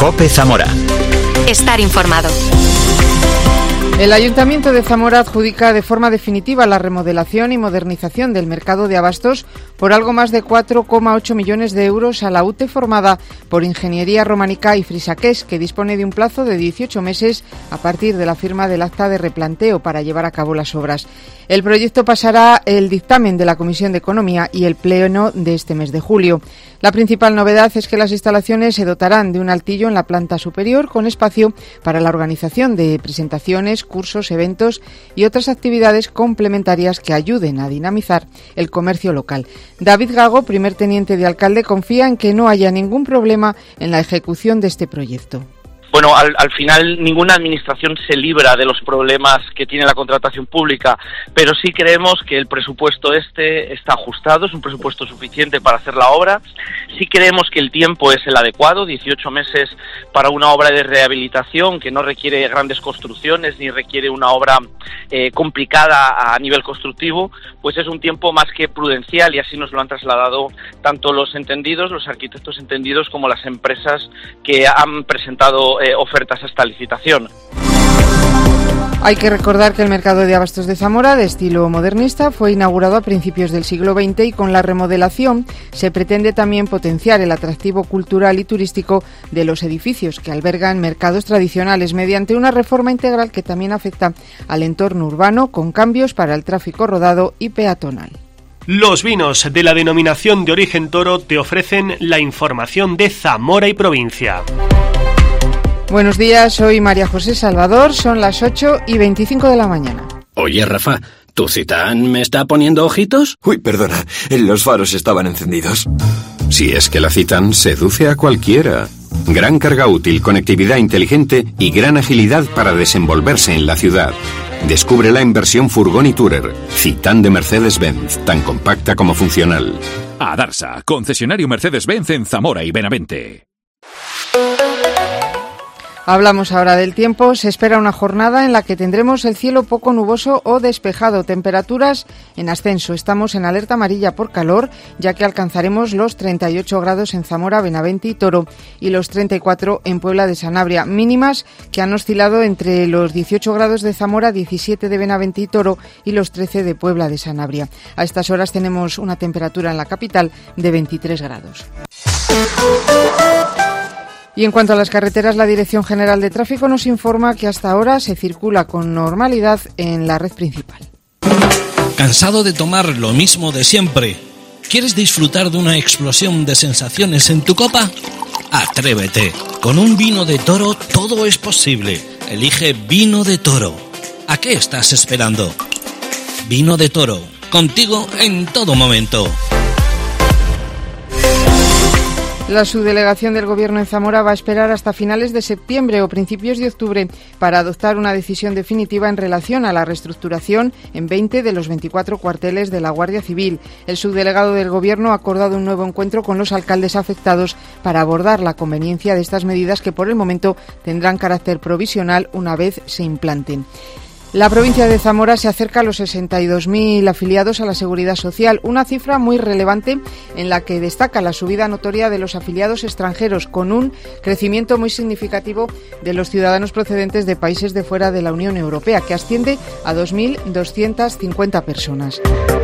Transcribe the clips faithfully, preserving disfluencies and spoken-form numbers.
COPE Zamora. Estar informado. El Ayuntamiento de Zamora adjudica de forma definitiva la remodelación y modernización del mercado de abastos por algo más de cuatro coma ocho millones de euros a la U T E formada por Ingeniería Románica y Frisaqués, que dispone de un plazo de dieciocho meses a partir de la firma del acta de replanteo para llevar a cabo las obras. El proyecto pasará el dictamen de la Comisión de Economía y el pleno de este mes de julio. La principal novedad es que las instalaciones se dotarán de un altillo en la planta superior con espacio para la organización de presentaciones, cursos, eventos y otras actividades complementarias que ayuden a dinamizar el comercio local. David Gago, primer teniente de alcalde, confía en que no haya ningún problema en la ejecución de este proyecto. Bueno, al, al final ninguna administración se libra de los problemas que tiene la contratación pública, pero sí creemos que el presupuesto este está ajustado, es un presupuesto suficiente para hacer la obra. Sí creemos que el tiempo es el adecuado, dieciocho meses para una obra de rehabilitación que no requiere grandes construcciones ni requiere una obra eh, complicada a nivel constructivo, pues es un tiempo más que prudencial y así nos lo han trasladado tanto los entendidos, los arquitectos entendidos, como las empresas que han presentado eh, ofertas a esta licitación. Hay que recordar que el mercado de abastos de Zamora, de estilo modernista, fue inaugurado a principios del siglo veinte y con la remodelación se pretende también potenciar el atractivo cultural y turístico de los edificios que albergan mercados tradicionales mediante una reforma integral que también afecta al entorno urbano con cambios para el tráfico rodado y peatonal. Los vinos de la denominación de origen Toro te ofrecen la información de Zamora y provincia. Buenos días, soy María José Salvador, son las ocho y veinticinco de la mañana. Oye, Rafa, ¿tu Citán me está poniendo ojitos? Uy, perdona, los faros estaban encendidos. Si es que la Citán seduce a cualquiera. Gran carga útil, conectividad inteligente y gran agilidad para desenvolverse en la ciudad. Descúbrela en versión furgón y tourer. Citán de Mercedes-Benz, tan compacta como funcional. Adarsa, concesionario Mercedes-Benz en Zamora y Benavente. Hablamos ahora del tiempo. Se espera una jornada en la que tendremos el cielo poco nuboso o despejado, temperaturas en ascenso. Estamos en alerta amarilla por calor, ya que alcanzaremos los treinta y ocho grados en Zamora, Benavente y Toro y los treinta y cuatro en Puebla de Sanabria, mínimas que han oscilado entre los dieciocho grados de Zamora, diecisiete de Benavente y Toro y los trece de Puebla de Sanabria. A estas horas tenemos una temperatura en la capital de veintitrés grados. Y en cuanto a las carreteras, la Dirección General de Tráfico nos informa que hasta ahora se circula con normalidad en la red principal. ¿Cansado de tomar lo mismo de siempre? ¿Quieres disfrutar de una explosión de sensaciones en tu copa? Atrévete. Con un vino de Toro todo es posible. Elige Vino de Toro. ¿A qué estás esperando? Vino de Toro. Contigo en todo momento. La subdelegación del Gobierno en Zamora va a esperar hasta finales de septiembre o principios de octubre para adoptar una decisión definitiva en relación a la reestructuración en veinte de los veinticuatro cuarteles de la Guardia Civil. El subdelegado del Gobierno ha acordado un nuevo encuentro con los alcaldes afectados para abordar la conveniencia de estas medidas que por el momento tendrán carácter provisional una vez se implanten. La provincia de Zamora se acerca a los sesenta y dos mil afiliados a la Seguridad Social, una cifra muy relevante en la que destaca la subida notoria de los afiliados extranjeros, con un crecimiento muy significativo de los ciudadanos procedentes de países de fuera de la Unión Europea, que asciende a dos mil doscientas cincuenta personas.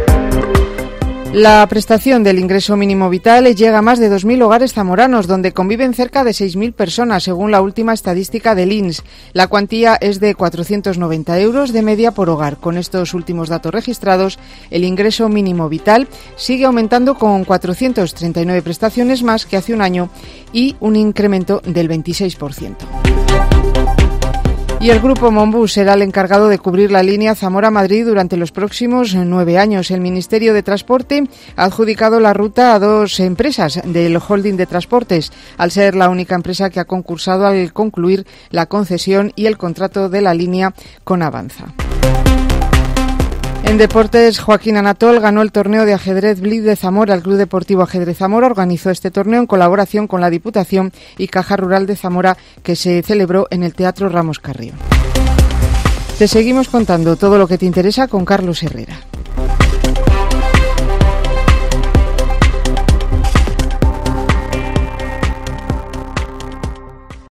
La prestación del ingreso mínimo vital llega a más de dos mil hogares zamoranos, donde conviven cerca de seis mil personas, según la última estadística del I N S. La cuantía es de cuatrocientos noventa euros de media por hogar. Con estos últimos datos registrados, el ingreso mínimo vital sigue aumentando con cuatrocientas treinta y nueve prestaciones más que hace un año y un incremento del veintiséis por ciento. Y el Grupo Monbus será el encargado de cubrir la línea Zamora-Madrid durante los próximos nueve años. El Ministerio de Transporte ha adjudicado la ruta a dos empresas del holding de transportes, al ser la única empresa que ha concursado al concluir la concesión y el contrato de la línea con Avanza. En deportes, Joaquín Anatol ganó el torneo de ajedrez Blitz de Zamora. El Club Deportivo Ajedrez Zamora organizó este torneo en colaboración con la Diputación y Caja Rural de Zamora, que se celebró en el Teatro Ramos Carrión. Te seguimos contando todo lo que te interesa con Carlos Herrera.